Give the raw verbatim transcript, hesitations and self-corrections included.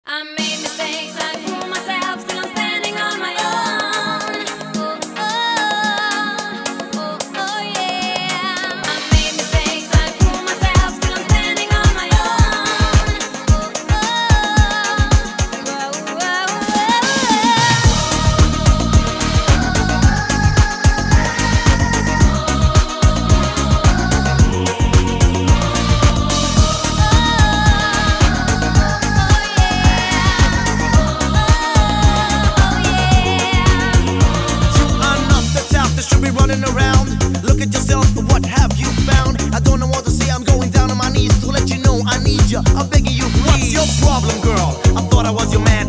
I made mistakes, I fooled myself, still I'm standing on my own. Oh, oh, oh, oh, yeah. I made mistakes, I fooled myself, still I'm standing on my own. Oh, oh, oh, oh, running around. Look at yourself, what have you found? I don't know what to say, I'm going down on my knees to let you know I need you. I'm begging you, what's your problem, girl? I thought I was your man.